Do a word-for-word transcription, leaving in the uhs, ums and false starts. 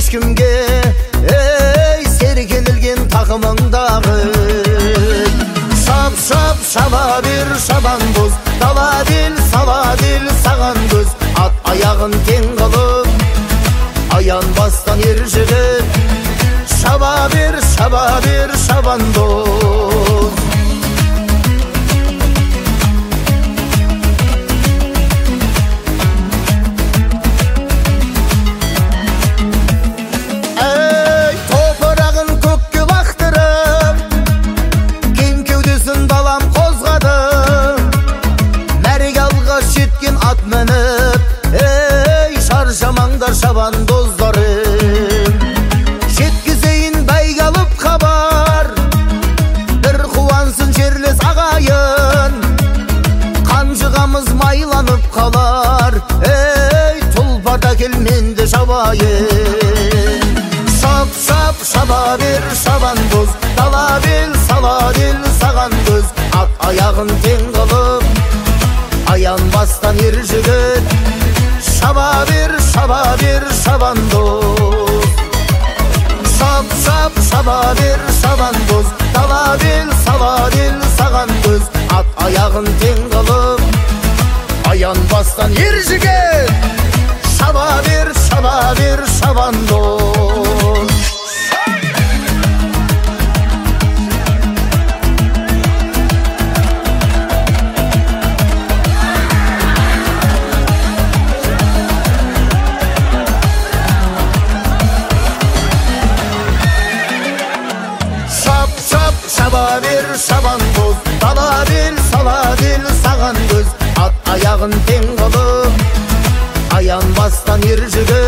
ешкімге, ей серкелілген тақымыңдағы. Шап, шап, шаба бер шабан боз, дала бел, сала бел саған көз. Ат аяғын тең қылып, аянбастан ер жігіт. Шаба бер, шаба бер шабан боз. Ей топырағын көкке лақтырып, кең кеудесін далам қозғады. Мәреге алғаш жеткен ат мініп, ей шаршамаңдар шабан доздарым. Жеткізейін бәйге алып хабар, бір қуансын жерлес ағайын. Қанжығамыз майланып қалар, ей тұлпарда келменді шабайын. Шап, шап, шаба бер шабан боз, дала бел, сала бел саған көз. Ат аяғын тең қылып, аянбастан ер жігіт. Шаба бер, шаба бер шабан боз. Шап, шап, шаба бер шабан боз, дала бел, сала бел саған көз. Ат аяғын тең қылып, аянбастан ер жігіт. Шаба бер, шаба бер шабан боз. Шап, шап, шаба бер шабан боз, дала бел, сала бел саған көз. Ат аяғын тең қылып, аянбастан ер жігіт.